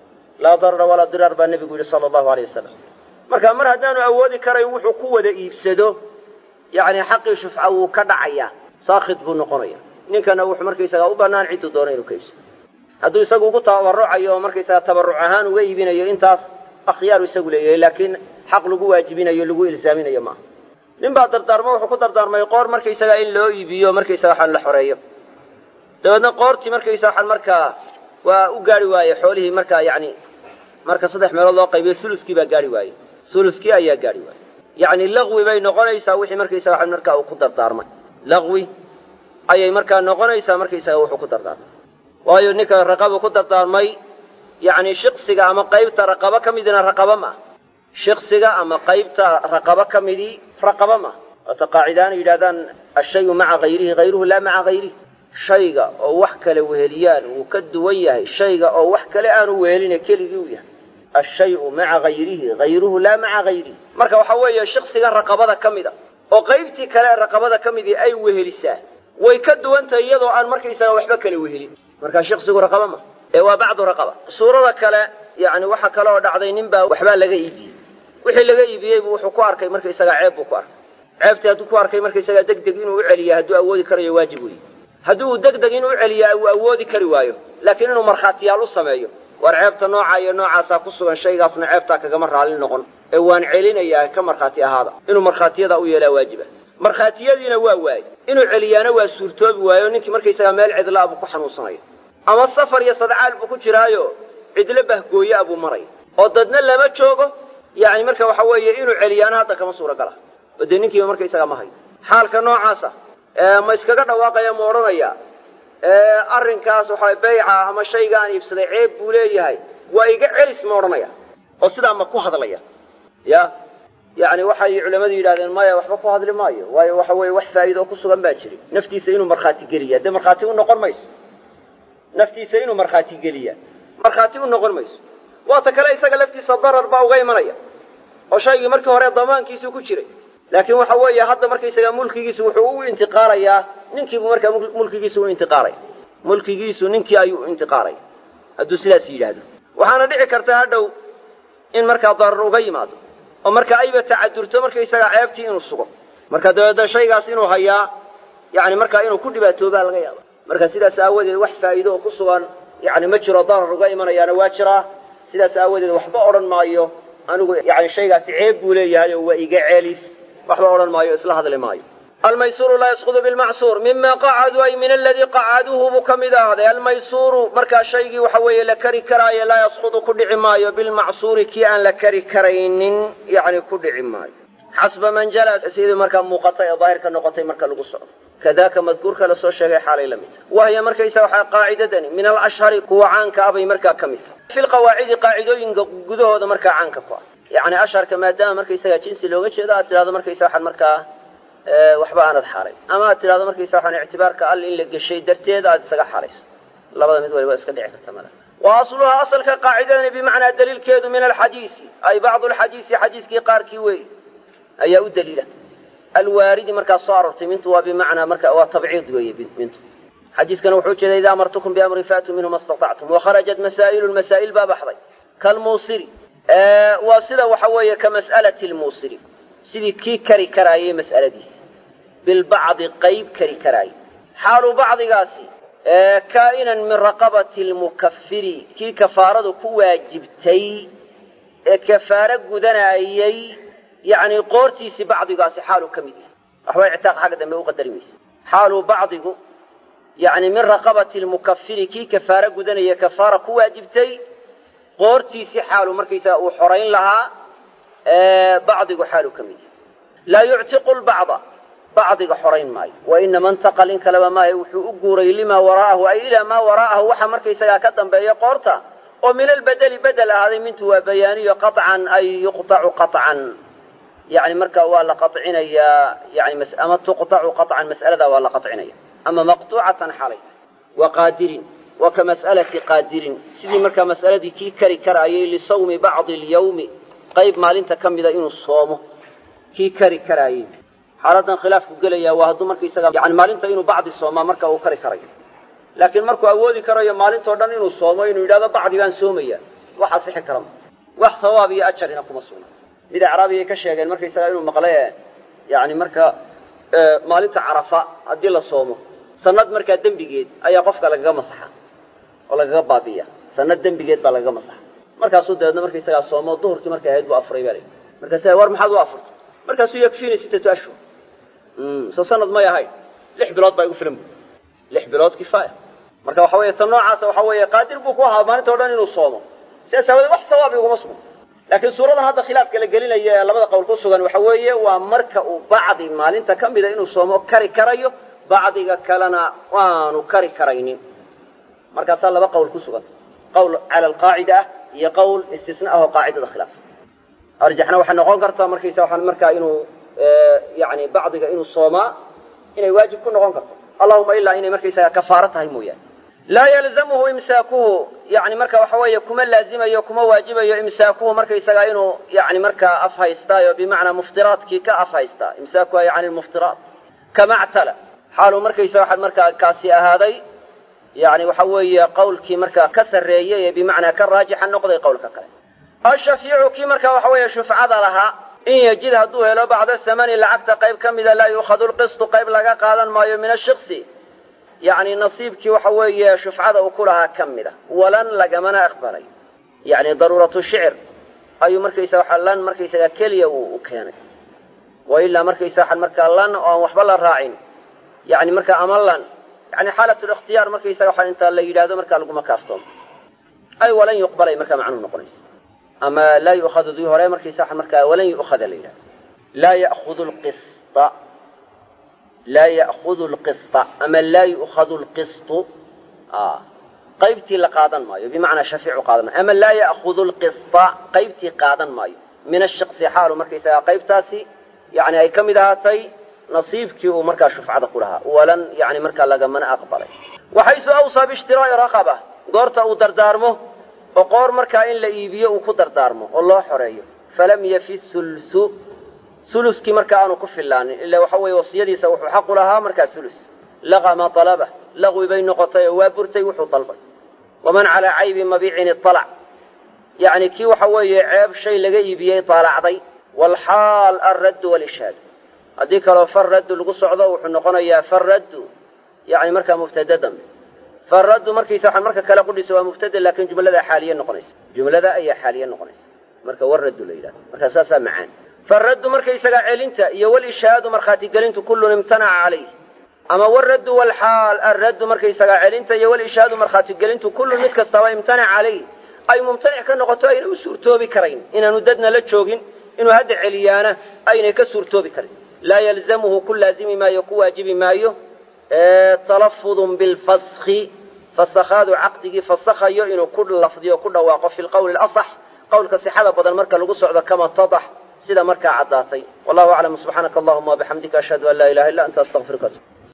[SPEAKER 1] laa darara walaa diraar baa nebigu yidhi sala allahu alayh wasalam marka mar haddaanu awoodi karayn wuxuu ku wada iibsado yani xaqii shufca wuu ka dhacayaa saakid buu noqonaya ninkana wuxuu markaysaga u bannaan cidduu doono inuu ka iibsado hadduu isagu ugu tabarucayo oo markaysaga tabarruc ahaan uga iibinayo intaas akhyaaru isagu leeyahay laakiin xaq lagu waajibinayo lagu ilsaaminayo maaha nin baa dardaarmo wuxuu ku dardaarmay qoor markaysaga in loo iibiyo markaysaga waxaan la xoreeyo dabeedna qoortii markaysaga waxaan markaa waa u gaari waaye xoolihii markaa yani marka saddex meelood loo qaybiyo uluskii baa gaari waaye uluskii ayaa gaari waaye yani laqwi bay noqonaysaa wixii markaysaga waxaan markaa uu ku dardaarmay laqwi ayay markaa noqonaysaa markaysaga wuxuu ku dardaarmay waayo ninka raqaba ku dardaarmay yani shiqsiga ama qaybta raqaba ka midina raqaba ma shiqsiga ama qaybta raqaba ka midii raqaba ma wata qaacidaana yidhahdaan ashayu maca hayrihi hayruhu laa maca hayrihi shayga oo wax kale weheliyaan wuu ka duwan yahay shayga oo wax kale aanu weheline keligii u yahay ashayu maca hayrihi hayruhu laa maca hayrihi marka waxa weeye shiqsiga raqabada ka mida oo qaybtii kale raqabada ka midii ay wehelisaa way ka duwan tahay iyadoo aan markaysaga waxba kale wehelin marka shiqsigu raqaba ma ee waa bacdu raqaba suurada kale yani waxa kale oo dhacday nin baa waxbaa laga iibiyey wixii laga iibiyey buu wuxuu ku arkay markaysaga ceeb buu ku arkay ceebtii hadduu ku arkay markaysaga degdeg inuu u celiya hadduu awoodi karayo waajib weeye haddii uu degdeg inuu u celiyaa uu awoodi kari waayo laakiin inuu markhaatiyaal u sameeyo war ceebta nooca iyo noocaasaa ku sugan shaygaasna ceebtaa kagama raalli noqon ee waan celinayaa ka markhaati ahaada inuu markhaatiyada u yeelaa waajiba markhaatiyadiina waa waaye inuu celiyaana waa suurtoobi waayo ninkii markaysaga meel cidlaa buu ku xanuunsanaya ama safar iyo sadcaal buu ku jiraayo cidlo bahgooyaa buu maraya oo dadna lama joogo yani marka waxa weeye inuu celiyaana hadda kama suuragala oo dee ninkiiba markaysaga ma hayo xaalka noocaasa ma iskaga dhawaaqaya ma odhanaya arrinkaas waxa bayca ama shayga aan iibsaday ceeb buu leeyahay waa iga celis ma odhanaya oo sidaa ma ku hadlaya ya yani waxay culamadu yidhahdeen maya waxba ku hadli maayo waayo waxa weeye wax faa'iido ku sugan baa jiri naftiisa inuu markhaati geliya dee markhaati u noqon mayso naftiisa inuu markhaati geliya markhaati u noqon mayso waata kale isaga laftiisa darar baa uga imanaya oo shaygii markii hore damaankiisuu ku jiray laakiin waxa weeye hadda markaysaga mulkigiisu wuxuu u intiqaalayaa ninkiibuu markaa mulkigiisu u intiqaalaya mulkigiisu ninkii ayuu u intiqaalaya hadduu sidaas yidhaahdo waxaana dhici karta hadhow in markaa darar uga yimaado oo marka ayba tacadurto markaysaga ceebtii inuu sugo marka dabeedna shaygaas inuu hayaa yani markaa inuu ku dhibaatoobaa laga yaaba marka sidaas aawadeed wax faa'iido oo ku sugan yani ma jiro darar uga imanayaana waa jiraa sidaas aawadeed waxba odhan maayo anigu yani shaygaasi ceeb buu leeyahay oo waa iga ceelis waxba odhan maayo isla hadli maayo almaysuuru laa yasqudu bilmacsuur mima qacaduu ay min aladii qacaduuhu buu ka mid ahaaday almaysuuru markaa shaygii waxa weeye la kari karaayo laa yasqudu ku dhici maayo bilmacsuuri kii aan la kari karaynin yani ku dhici maayo xasba man jala sidii markaa muuqatay ee daahirka noqotay marka lagu socdo kadaka madkuurka lasoo sheegay xaalay la mid tahay wahya markaysa waxaa qaacidadani min alashhari kuwa caanka abay markaa ka mid tahay fi lqawaacidi qaacidooyinka gudahooda markaa caanka ku ah yani asharka maadaama markaysaga jinsi looga jeedo aad tidhahdo markaysa waxaan markaa waxba aanad xaaray ama aad tidhahdo markaysa waxaan ictibaarka all in la geshay darteed aad isaga xaarayso labada mid waliba iska dhici karta mala wa asluha asalka qaacidadani bimacnaa daliilkeedu min alxadiisi ay bacdu alxadiisi xadiiskii qaarkii wey ayaa u daliila alwaaridi markaa soo aroortay mintu waa bimacnaa marka waa tabciid weeye mintu xadiiskana wuxuu jeeda idaa amartukum biamrin faatuu minhu ma istatactum wakharajat masaa'ilu masaa'il baa baxday kalmuusiri waa sida waxa weeye ka mas'alati lmuusiri sidii kii kari karaayay mas'aladiisa bilbacdi qayb kari karaayay xaalu bacdigaasi kaa'inan min raqabati lmukafiri kii kafaaradu ku waajibtay ee kafaaro gudanayay yani qoortiisii bacdigaasi xaaluu ka mid yahay waxba ictaaq xagga dambe u qadari maysa xaaluu bacdigu yani min raqabati lmukafiri kii kafaaro gudanaya kafaara ku waajibtay qoortiisii xaalu markaysaga uu xorayn lahaa bacdigu xaaluu ka mid yahay laa yuctiqu lbacda bacdiga xorayn maayo wainama intaqal in kaleba maayo wuxuu u guuray limaa waraa'ahu ay ilaa maa waraa'ahu waxa markaysagaa ka dambeeya qoorta oo min albedeli bedel ahaaday mintu waa bayaaniyo qaطcan ay yuqطacu qaطcan yani marka waa la qaطcinayaa yani ama tuqطacu qaطcan mas'aladaa waa la qaطcinaya ama maqطuucatan xalay wa qaadirin wa ka mas'alati qaadirin sidii markaa mas'aladii kii kari karaayay lisawmi bacdi اlyawmi qayb maalinta ka mida inuu soomo kii kari karaayay xaaladan khilaafku gelaya waa hadduu markaysaga yani maalinta inuu bacdi soomaa marka uu kari karayo laakiin markuu awoodi karayo maalintoo dhan inuu soomo inuu yidhahdo bacdi baan soomaya waxaa sixi kara wax sawaab iyo ajarina kuma sugna mid acraabi ay ka sheegeen markaysaga inuu maqlay yani marka maalinta carafa haddii la soomo sanad markaa dembigeed ayaa qofka lagaga masaxa oo lagaga baabiya sanad dembigeed baa lagaga masaxa markaasuu dabeedna markaysagaa soomo duhurkii markay ahayd buu afuray baa layidhi markaasa war maxaad u afurtay markaasuu yakfiini sittatu ashhur soo sanad may ahayn lix bilood baa igu filan bu lix bilood kifaaya marka waxa weeye tan noocaasa waxa weeye qaadir buu ku ahaa maalinta o dhan inuu soomo sidaas aawadeed wax sawaab iguma sugan laakiin suuradan hadda khilaafka la gelinaya ee labada qowl ku sugan waxa weeye waa marka uu bacdi maalinta ka mida inuu soomo kari karayo bacdiga kalena waanu kari karaynin markaasaa laba qowl ku sugan qowl cala alqaacida ah iyo qowl istisna ah oo qaacidada khilaafsan arjaxna waxay noqon kartaa markaysa waxaan markaa inuu yani bacdiga inuu soomaa inay waajib ku noqon karto allahuma ilaa inay markaysaga kafaaro tahay mooyaane laa yalzamuhu imsaakuhu yani marka waxa weeye kuma laazimayo kuma waajibayo imsaakuhu markaysaga inuu yani markaa af haystaayo bimacnaa muftiraadkii ka af haystaa imsaakuha yani muftiraat kama ctala xaaluu markaysaga waxaad markaa kaasi ahaaday yani waxa weeye qawlkii markaa ka sarreeyey ee bimacnaa ka raajixa noqday qawlka kale ashafiicu kii markaa waxa weeye shufcada lahaa in yajid hadduu helo bacda samani lacagta qayb ka mida laa yuukhadu lqistu qayb laga qaadan maayo min ashiksi yani nasiibkii waxa weeye shufcada uu ku lahaa ka mida walan lagamana aqbalay yani daruuratu shicr ayuu markaysa waxa lan markaysaga keliya u keenay wa ilaa markaysa waxaan markaa lan oo aan waxba la raacin yani markaa ama lan yani xaalat likhtiyaar markaysaga waxa intaa la yidhahdo markaa laguma kaaftoomo ay walan yuqbalay markaa macnuhu noqonaysa ama laa yu'khadu dii hore markaysa waxa markaa walan yu'khada la yidhahdo laa ya'khudu lqista laa ya'khudu lqista ama laa yu'khadu lqistu qaybtii la qaadan maayo bimacnaa shafiicu qaadan maayo ama laa ya'khudu lqista qaybtii qaadan maayo min ashiksi xaalu markaysagaa qaybtaasi yani ay ka mid ahaatay nasiibkii uu markaa shufcada ku lahaa walan yani markaa lagamana aqbalay waxaysu awsaa biishtiraa'i raqaba goorta uu dardaarmo oo qoor markaa in la iibiyo uu ku dardaarmo oo loo xoreeyo falam yafi hulsu huluskii markaa aanu ku filaanin ila waxa weeye wasiyadiisa wuxuu xaqu lahaa markaa hulus laqa maa talaba laqwi bay noqotay oo waa burtay wuxuu dalbay waman calaa caybi mabiicin iطalac yani kii waxa weeye ceeb shay laga iibiyey daalacday waalxaal alraddu walishaad haddii kaloo farraddu lagu socdo wuxuu noqonayaa farraddu yani markaa mubtada dambe farraddu markaysa waxaan marka kale qudhisa waa mubtada laakiin jumlada xaaliye noqonaysa jumlada ayaa xaaliye noqonaysa marka warraddu la yidhahdo markaa saasaa macaan farraddu markaysagaa celinta iyo walishaadu markhaati gelintu kullun imtanaca calayh ama waraddu walxaal alraddu markaysagaa celinta iyo walishaadu markhaati gelintu kullun mid kastaba imtanaca calayh ay mumtanic ka noqoto ayna u suurtoobi karayn inaanu dadna la joogin inuu hadda celiyaana aynay ka suurtoobi karin laa yalzamuhu ku laazimi maayo ku waajibi maayo talafudun bilfaski fasakhaadu caqdigii fasakhayo inuu ku lafdiyo ku dhawaaqo fi lqowli alasax qowlka sixada badan marka lagu socdo kama tadax sida markaa caddaatay wallahu aclam subxaanaka allahuma wabixamdika ashhadu an laa ilaha illa anta astaqfiruka